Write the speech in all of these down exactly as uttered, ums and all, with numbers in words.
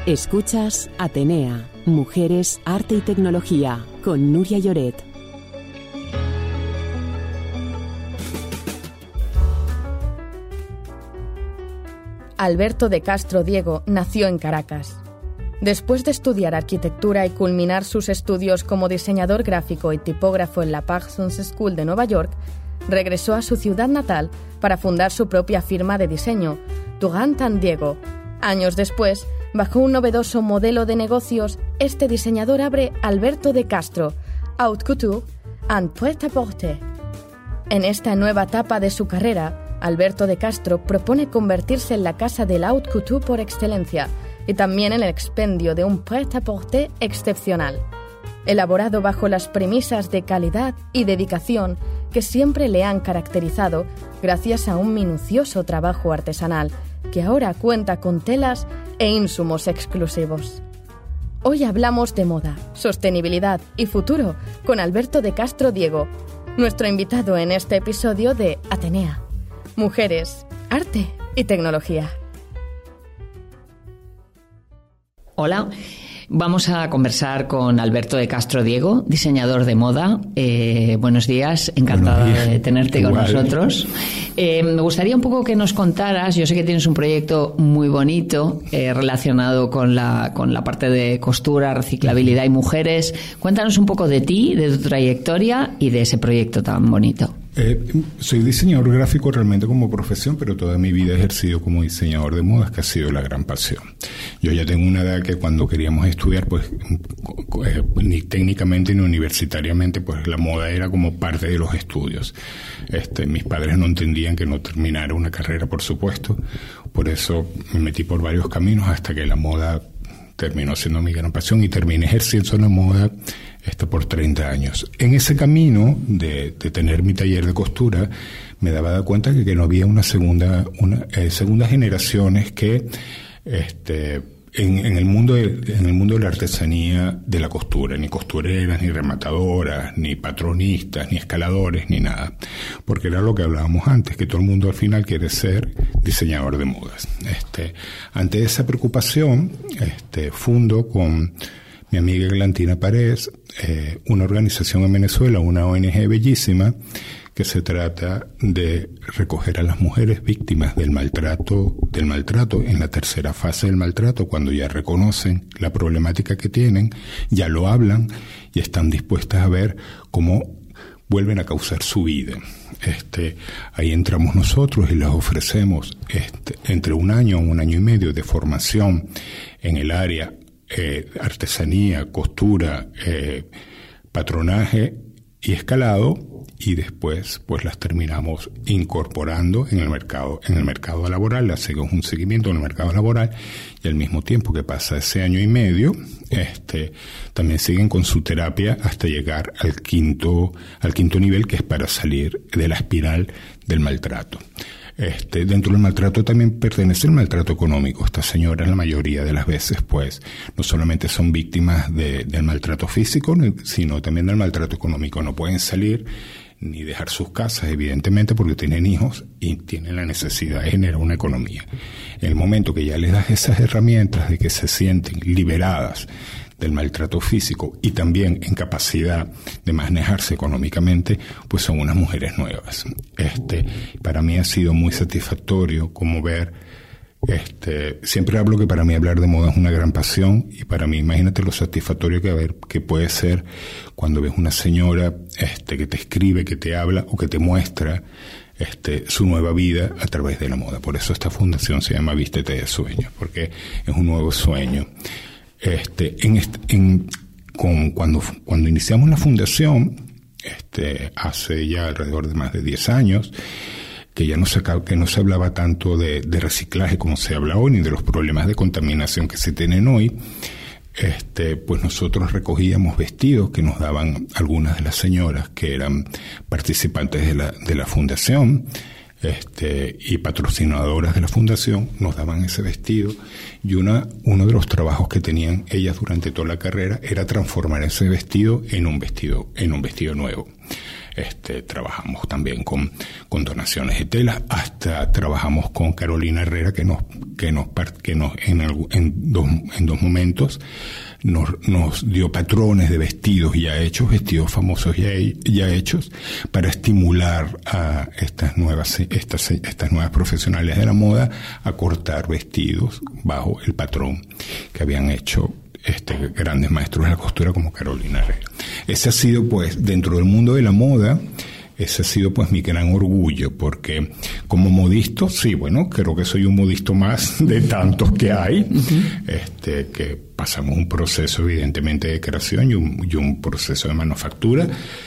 Escuchas Atenea, Mujeres, Arte y Tecnología, con Nuria Lloret. Alberto de Castro Diego nació en Caracas. Después de estudiar arquitectura y culminar sus estudios como diseñador gráfico y tipógrafo en la Parsons School de Nueva York, regresó a su ciudad natal para fundar su propia firma de diseño, Duran Tan Diego. Años después, bajo un novedoso modelo de negocios, este diseñador abre Alberto de Castro, Haute Couture and Pret-à-Porter. En esta nueva etapa de su carrera, Alberto de Castro propone convertirse en la casa del haute couture por excelencia y también en el expendio de un pret-à-porter excepcional, elaborado bajo las premisas de calidad y dedicación que siempre le han caracterizado gracias a un minucioso trabajo artesanal que ahora cuenta con telas e insumos exclusivos. Hoy hablamos de moda, sostenibilidad y futuro con Alberto de Castro Diego, nuestro invitado en este episodio de Atenea, Mujeres, Arte y Tecnología. Hola, vamos a conversar con Alberto de Castro Diego, diseñador de moda. Eh, buenos días, encantada buenos días. de tenerte Igual. con nosotros. Eh, me gustaría un poco que nos contaras, yo sé que tienes un proyecto muy bonito eh, relacionado con la, con la parte de costura, reciclabilidad y mujeres. Cuéntanos un poco de ti, de tu trayectoria y de ese proyecto tan bonito. Eh, soy diseñador gráfico realmente como profesión, pero toda mi vida he ejercido como diseñador de modas, que ha sido la gran pasión. Yo ya tengo una edad que cuando queríamos estudiar, pues eh, ni técnicamente ni universitariamente, pues la moda era como parte de los estudios. Este, mis padres no entendían que no terminara una carrera, por supuesto. Por eso me metí por varios caminos hasta que la moda terminó siendo mi gran pasión y terminé ejerciendo la moda Esto por treinta años. En ese camino de, de tener mi taller de costura, me daba cuenta que, que no había una segunda, una eh, segundas generaciones que, este, en, en el mundo de, en el mundo de la artesanía de la costura, ni costureras, ni rematadoras, ni patronistas, ni escaladores, ni nada, porque era lo que hablábamos antes, que todo el mundo al final quiere ser diseñador de modas. Este, ante esa preocupación, este, fundo con mi amiga Glantina Paredes, eh, una organización en Venezuela, una O N G bellísima, que se trata de recoger a las mujeres víctimas del maltrato, del maltrato en la tercera fase del maltrato, cuando ya reconocen la problemática que tienen, ya lo hablan y están dispuestas a ver cómo vuelven a causar su vida. Este, ahí entramos nosotros y les ofrecemos este, entre un año a un año y medio de formación en el área Eh, artesanía, costura, eh, patronaje y escalado, y después pues las terminamos incorporando en el mercado, en el mercado laboral, le hacemos un seguimiento en el mercado laboral, y al mismo tiempo que pasa ese año y medio, este, también siguen con su terapia hasta llegar al quinto, al quinto nivel, que es para salir de la espiral del maltrato. Este, dentro del maltrato también pertenece el maltrato económico. Estas señoras, la mayoría de las veces, pues, no solamente son víctimas de, del maltrato físico, sino también del maltrato económico. No pueden salir ni dejar sus casas, evidentemente, porque tienen hijos y tienen la necesidad de generar una economía. En el momento que ya les das esas herramientas de que se sienten liberadas del maltrato físico y también en capacidad de manejarse económicamente, pues son unas mujeres nuevas. Este, para mí ha sido muy satisfactorio como ver, este, siempre hablo que para mí hablar de moda es una gran pasión, y para mí imagínate lo satisfactorio que, ver, que puede ser cuando ves una señora este, que te escribe, que te habla o que te muestra Este, su nueva vida a través de la moda. Por eso esta fundación se llama Vístete de Sueños, porque es un nuevo sueño. Este, en, este, en con, cuando, cuando iniciamos la fundación, este, hace ya alrededor de más de diez años, que ya no se, que no se hablaba tanto de, de reciclaje como se habla hoy, ni de los problemas de contaminación que se tienen hoy, este, pues nosotros recogíamos vestidos que nos daban algunas de las señoras que eran participantes de la, de la fundación, este, y patrocinadoras de la fundación, nos daban ese vestido, y una, uno de los trabajos que tenían ellas durante toda la carrera era transformar ese vestido en un vestido, en un vestido nuevo. Este, trabajamos también con, con donaciones de telas, hasta trabajamos con Carolina Herrera, que nos, que nos, que nos en, el, en, dos, en dos momentos nos, nos dio patrones de vestidos ya hechos, vestidos famosos ya, ya hechos, para estimular a estas nuevas, estas, estas nuevas profesionales de la moda a cortar vestidos bajo el patrón que habían hecho este, grandes maestros de la costura como Carolina Herrera. Ese ha sido, pues, dentro del mundo de la moda, ese ha sido, pues, mi gran orgullo, porque como modisto, sí, bueno, creo que soy un modisto más de tantos que hay, uh-huh. este, que pasamos un proceso, evidentemente, de creación y un, y un proceso de manufactura.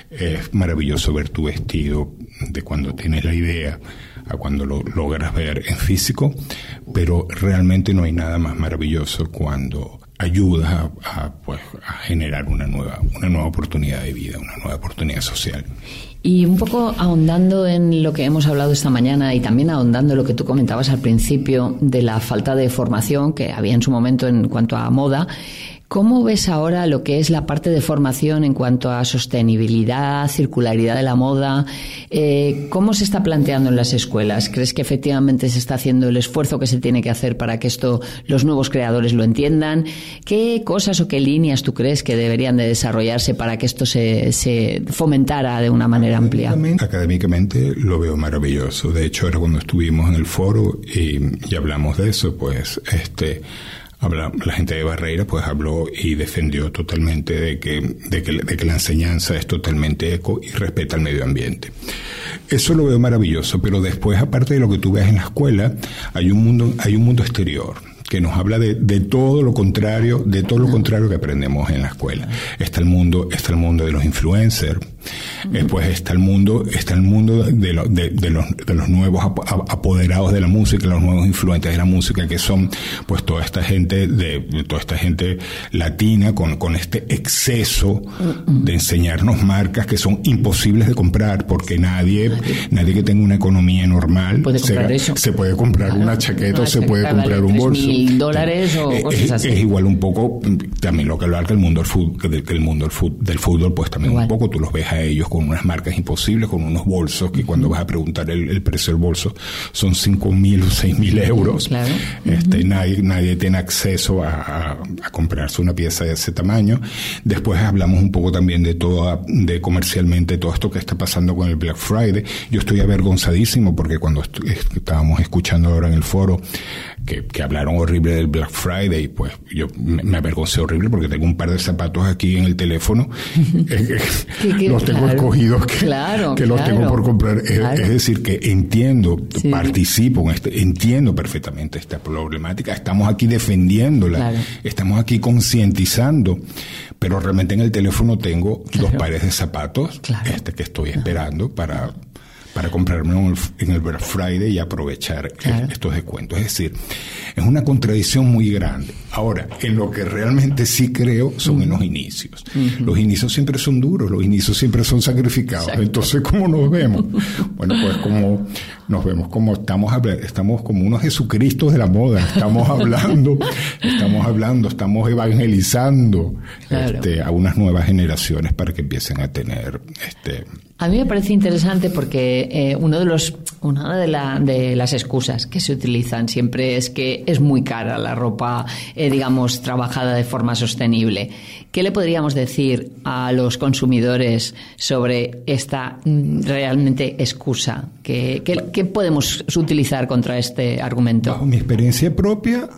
Es maravilloso ver tu vestido de cuando tienes la idea a cuando lo logras ver en físico, pero realmente no hay nada más maravilloso cuando ayudas a, a, pues, a generar una nueva, una nueva oportunidad de vida, una nueva oportunidad social. Y un poco ahondando en lo que hemos hablado esta mañana y también ahondando en lo que tú comentabas al principio de la falta de formación que había en su momento en cuanto a moda, ¿cómo ves ahora lo que es la parte de formación en cuanto a sostenibilidad, circularidad de la moda? Eh, ¿Cómo se está planteando en las escuelas? ¿Crees que efectivamente se está haciendo el esfuerzo que se tiene que hacer para que esto los nuevos creadores lo entiendan? ¿Qué cosas o qué líneas tú crees que deberían de desarrollarse para que esto se, se fomentara de una manera amplia? Académicamente lo veo maravilloso. De hecho, ahora cuando estuvimos en el foro y, y hablamos de eso, pues este... Habla, la gente de Barreira pues habló y defendió totalmente de que, de que, de que la enseñanza es totalmente eco y respeta el medio ambiente. Eso lo veo maravilloso, pero después, aparte de lo que tú ves en la escuela, hay un mundo, hay un mundo exterior que nos habla de, de todo lo contrario, de todo lo contrario que aprendemos en la escuela. Está el mundo, está el mundo de los influencers, después está el mundo, está el mundo de, lo, de, de los, de los nuevos apoderados de la música, los nuevos influentes de la música, que son, pues, toda esta gente de, toda esta gente latina con, con este exceso de enseñarnos marcas que son imposibles de comprar, porque nadie, nadie que tenga una economía normal puede comprar se, eso. se puede comprar claro, una chaqueta una o se puede comprar un bolso. Dólares o es, cosas así. Es igual un poco también lo que hablar que el mundo del fútbol, que el mundo del fútbol, del fútbol pues también igual. Un poco tú los ves a ellos con unas marcas imposibles, con unos bolsos que uh-huh. cuando vas a preguntar el, el precio del bolso son cinco mil o seis mil euros. Claro. Este, uh-huh. nadie, nadie tiene acceso a, a, a comprarse una pieza de ese tamaño. Después hablamos un poco también de todo, de comercialmente todo esto que está pasando con el Black Friday. Yo estoy avergonzadísimo porque cuando est- estábamos escuchando ahora en el foro que, que hablaron horrible del Black Friday, pues yo me, me avergoncé horrible porque tengo un par de zapatos aquí en el teléfono, eh, ¿Qué, qué, los tengo claro, escogidos que, claro, que los claro, tengo por comprar. Claro. Es, es decir, que entiendo, sí. participo en este, entiendo perfectamente esta problemática, estamos aquí defendiéndola, claro. estamos aquí concientizando, pero realmente en el teléfono tengo claro. dos pares de zapatos claro. este que estoy claro. esperando para... para comprarme en el Black Friday y aprovechar claro. estos descuentos. Es decir, es una contradicción muy grande. Ahora, en lo que realmente sí creo son uh-huh. en los inicios. Uh-huh. Los inicios siempre son duros, los inicios siempre son sacrificados. Exacto. Entonces, ¿cómo nos vemos? Bueno, pues como nos vemos como estamos estamos como unos Jesucristos de la moda. Estamos hablando, estamos hablando, estamos evangelizando claro. este, a unas nuevas generaciones para que empiecen a tener este. A mí me parece interesante porque eh, uno de los, una de, la, de las excusas que se utilizan siempre es que es muy cara la ropa, eh, digamos, trabajada de forma sostenible. ¿Qué le podríamos decir a los consumidores sobre esta mm, realmente excusa? ¿Qué, qué, ¿Qué podemos utilizar contra este argumento? Bajo mi experiencia propia,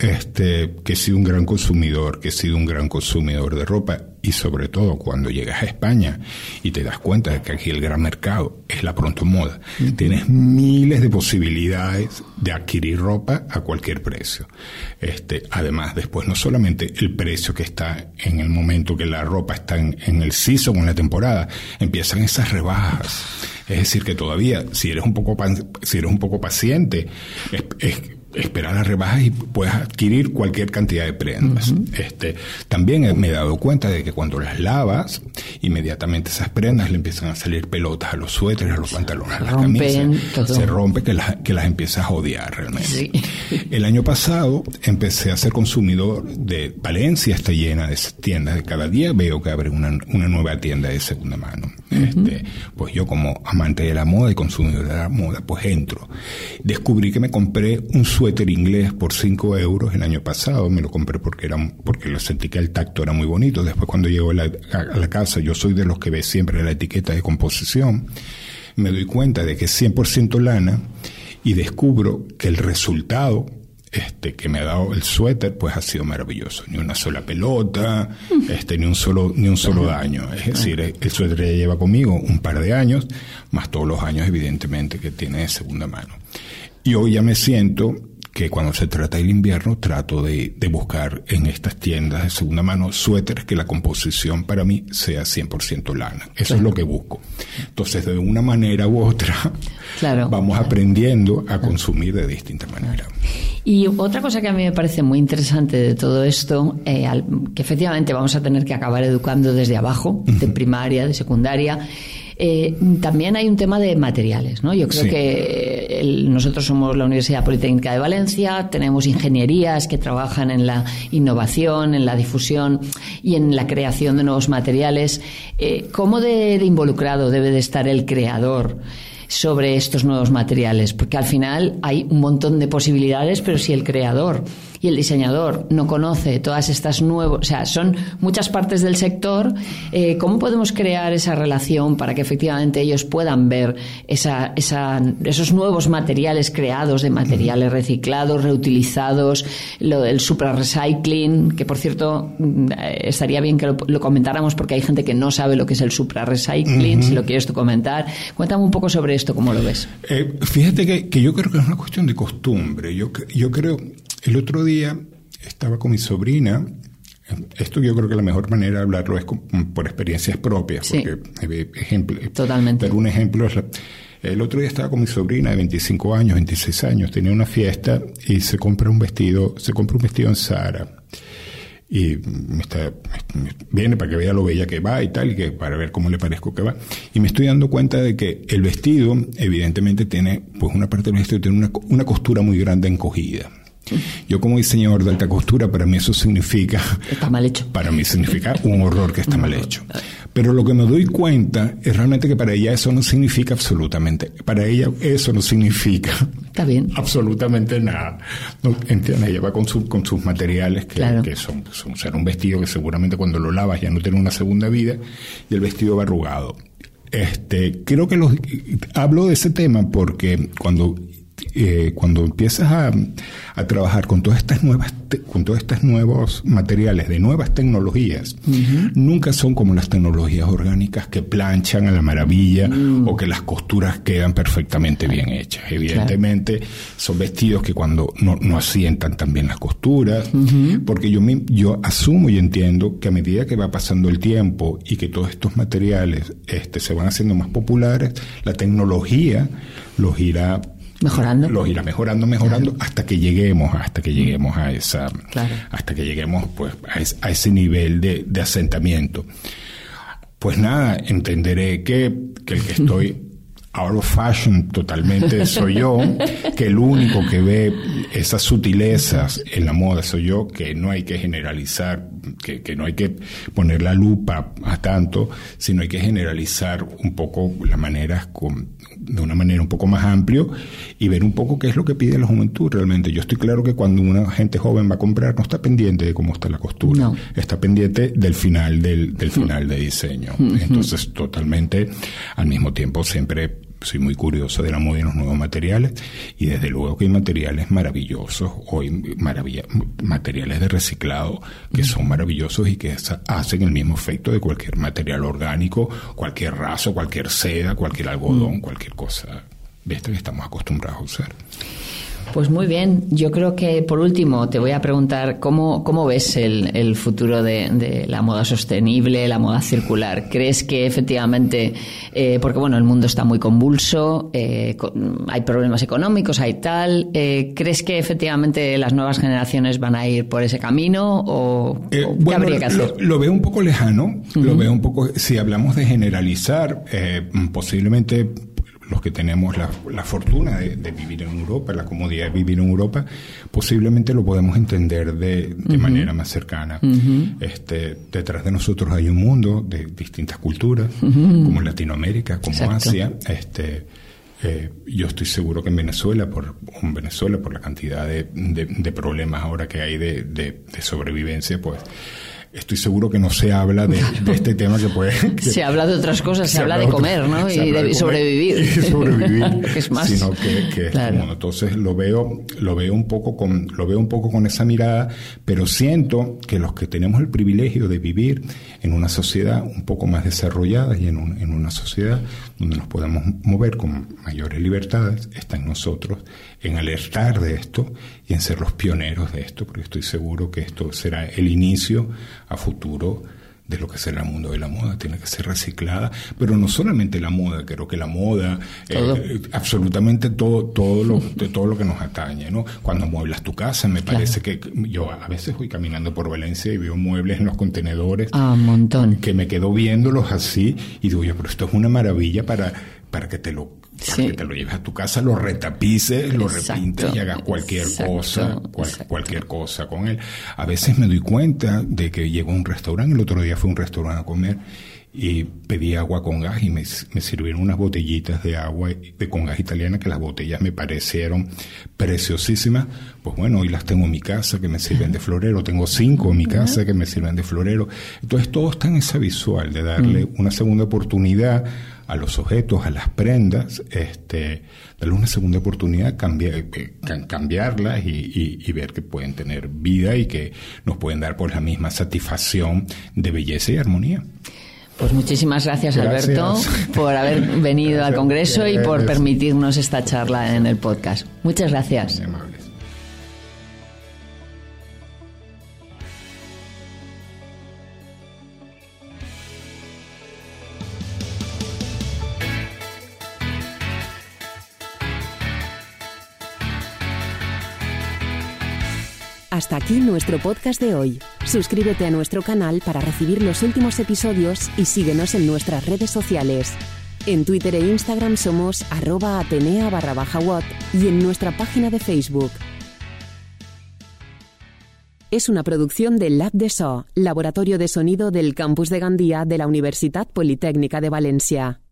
este, que he sido un gran consumidor, que he sido un gran consumidor de ropa, y sobre todo cuando llegas a España y te das cuenta de que aquí el gran mercado es la pronto moda. Uh-huh. Tienes miles de posibilidades de adquirir ropa a cualquier precio. Este, además, después no solamente el precio que está en el momento que la ropa está en, en el season o en la temporada, empiezan esas rebajas. Es decir, que todavía, si eres un poco, si eres un poco paciente, es, es esperar las rebajas y puedes adquirir cualquier cantidad de prendas. Uh-huh. Este, también me he dado cuenta de que cuando las lavas, inmediatamente esas prendas le empiezan a salir pelotas a los suéteres, a los pantalones, a las camisas. Todo. Se rompe que las, que las empiezas a odiar realmente. Sí. El año pasado empecé a ser consumidor de Valencia, está llena de tiendas. De cada día veo que abre una, una nueva tienda de segunda mano. Uh-huh. Este, pues yo como amante de la moda y consumidor de la moda, pues entro. Descubrí que me compré un suéter inglés por cinco euros el año pasado. Me lo compré porque era, porque lo sentí que el tacto era muy bonito. Después cuando llego a la, a, a la casa, yo soy de los que ve siempre la etiqueta de composición. Me doy cuenta de que es cien por ciento lana y descubro que el resultado Este, que me ha dado el suéter, pues ha sido maravilloso. Ni una sola pelota, este, ni un solo, ni un solo daño. Es decir, el suéter ya lleva conmigo un par de años, más todos los años, evidentemente, que tiene de segunda mano. Y hoy ya me siento que cuando se trata del invierno, trato de, de buscar en estas tiendas de segunda mano suéteres que la composición para mí sea cien por ciento lana. Eso claro. es lo que busco. Entonces, de una manera u otra, claro, vamos claro. aprendiendo a consumir de distintas maneras. Y otra cosa que a mí me parece muy interesante de todo esto, eh, al, que efectivamente vamos a tener que acabar educando desde abajo, uh-huh. de primaria, de secundaria. Eh, también hay un tema de materiales, ¿no? Yo creo sí. que el, nosotros somos la Universidad Politécnica de Valencia, tenemos ingenierías que trabajan en la innovación, en la difusión y en la creación de nuevos materiales. Eh, ¿Cómo de, de involucrado debe de estar el creador sobre estos nuevos materiales? Porque al final hay un montón de posibilidades, pero si el creador y el diseñador no conoce todas estas nuevas, o sea, son muchas partes del sector, eh, ¿cómo podemos crear esa relación para que efectivamente ellos puedan ver esa, esa, esos nuevos materiales creados, de materiales reciclados, reutilizados, lo del supra-recycling, que por cierto estaría bien que lo, lo comentáramos porque hay gente que no sabe lo que es el supra-recycling, uh-huh. si lo quieres tú comentar. Cuéntame un poco sobre esto, ¿cómo lo ves? Eh, fíjate que, que yo creo que es una cuestión de costumbre. Yo, yo creo, el otro día estaba con mi sobrina. Esto yo creo que la mejor manera de hablarlo es con, por experiencias propias, sí. porque ejemplo, totalmente. Pero un ejemplo es la, el otro día estaba con mi sobrina de veinticinco años, veintiséis años, tenía una fiesta y se compra un vestido, se compra un vestido en Zara. Y me está, me viene para que vea lo bella que va y tal, y que para ver cómo le parezco que va. Y me estoy dando cuenta de que el vestido, evidentemente, tiene, pues una parte del vestido tiene una, una costura muy grande encogida. Yo como diseñador de alta costura, para mí eso significa... Está mal hecho. Para mí significa un horror que está mal hecho. Pero lo que me doy cuenta es realmente que para ella eso no significa absolutamente... Para ella eso no significa... Está bien. Absolutamente nada. No, ¿entiendes? Ella va con, su, con sus materiales que, claro. que son, son... O sea, un vestido que seguramente cuando lo lavas ya no tiene una segunda vida y el vestido va arrugado. Este, creo que los, hablo de ese tema porque cuando... Eh, cuando empiezas a, a trabajar con todas estas nuevas te, con todos estos nuevos materiales de nuevas tecnologías, uh-huh. nunca son como las tecnologías orgánicas que planchan a la maravilla uh-huh. o que las costuras quedan perfectamente bien hechas. Evidentemente claro. son vestidos que cuando no, no asientan tan bien las costuras, uh-huh. porque yo, me, yo asumo y entiendo que a medida que va pasando el tiempo y que todos estos materiales este, se van haciendo más populares, la tecnología los irá mejorando los irá mejorando mejorando claro. hasta que lleguemos hasta que lleguemos a esa claro. hasta que lleguemos pues a, es, a ese nivel de, de asentamiento. Pues nada, entenderé que, que el que estoy out of fashion totalmente soy yo, que el único que ve esas sutilezas en la moda soy yo, que no hay que generalizar, que, que no hay que poner la lupa a tanto, sino hay que generalizar un poco las maneras con, de una manera un poco más amplio y ver un poco qué es lo que pide la juventud realmente. Yo estoy claro que cuando una gente joven va a comprar no está pendiente de cómo está la costura, no. está pendiente del final del, del final de diseño. Entonces totalmente al mismo tiempo siempre soy muy curioso de la moda y los nuevos materiales y desde luego que hay materiales maravillosos hoy, maravilla, materiales de reciclado que mm. son maravillosos y que hacen el mismo efecto de cualquier material orgánico, cualquier raso, cualquier seda, cualquier algodón, mm. cualquier cosa de esta que estamos acostumbrados a usar. Pues muy bien. Yo creo que por último te voy a preguntar cómo, cómo ves el, el futuro de, de la moda sostenible, la moda circular. ¿Crees que efectivamente, eh, porque bueno, el mundo está muy convulso, eh, con, hay problemas económicos, hay tal, eh, ¿crees que efectivamente las nuevas generaciones van a ir por ese camino o, eh, o qué bueno, habría que hacer? Lo, lo veo un poco lejano, uh-huh. lo veo un poco, si hablamos de generalizar, eh, posiblemente los que tenemos la, la fortuna de, de vivir en Europa, la comodidad de vivir en Europa, posiblemente lo podemos entender de, de uh-huh. manera más cercana. Uh-huh. Este, detrás de nosotros hay un mundo de distintas culturas, uh-huh. como Latinoamérica, como Exacto. Asia. Este, eh, yo estoy seguro que en Venezuela, por en Venezuela, por la cantidad de, de, de problemas ahora que hay de, de, de sobrevivencia, pues estoy seguro que no se habla de, de este tema que puede... Que, se habla de otras cosas, se, se habla de comer, otro, ¿no? Y de, de sobrevivir. Y sobrevivir. Es más. Sino que, que claro. Bueno, entonces lo veo, lo veo un poco con, lo veo un poco con esa mirada, pero siento que los que tenemos el privilegio de vivir en una sociedad un poco más desarrollada y en, un, en una sociedad donde nos podemos mover con mayores libertades, está en nosotros, en alertar de esto y en ser los pioneros de esto, porque estoy seguro que esto será el inicio a futuro de lo que será el mundo de la moda. Tiene que ser reciclada, pero no solamente la moda, creo que la moda, eh, absolutamente todo, todo lo, todo lo que nos atañe, ¿no? Cuando mueblas tu casa, me parece claro. que yo a veces voy caminando por Valencia y veo muebles en los contenedores, ah, un montón, que me quedo viéndolos así y digo yo, pero esto es una maravilla para para que te lo para sí. que te lo lleves a tu casa, lo retapices, lo exacto, repintes y hagas cualquier exacto, cosa, cual, cualquier cosa con él. A veces me doy cuenta de que llego a un restaurante, el otro día fui a un restaurante a comer y pedí agua con gas y me, me sirvieron unas botellitas de agua de con gas italiana, que las botellas me parecieron preciosísimas. Pues bueno, hoy las tengo en mi casa que me sirven de florero, tengo cinco en mi casa que me sirven de florero. Entonces todo está en esa visual de darle una segunda oportunidad a los objetos, a las prendas, este, darle una segunda oportunidad, cambiar, eh, cambiarlas y, y, y ver que pueden tener vida y que nos pueden dar pues la misma satisfacción de belleza y armonía. Pues muchísimas gracias, gracias. Alberto, por haber venido gracias. al Congreso y por permitirnos esta charla en el podcast. Muchas gracias. Muy amables. Hasta aquí nuestro podcast de hoy. Suscríbete a nuestro canal para recibir los últimos episodios y síguenos en nuestras redes sociales. En Twitter e Instagram somos arroba atenea barra baja watt y en nuestra página de Facebook. Es una producción del Lab de So, Laboratorio de Sonido del Campus de Gandía de la Universitat Politécnica de Valencia.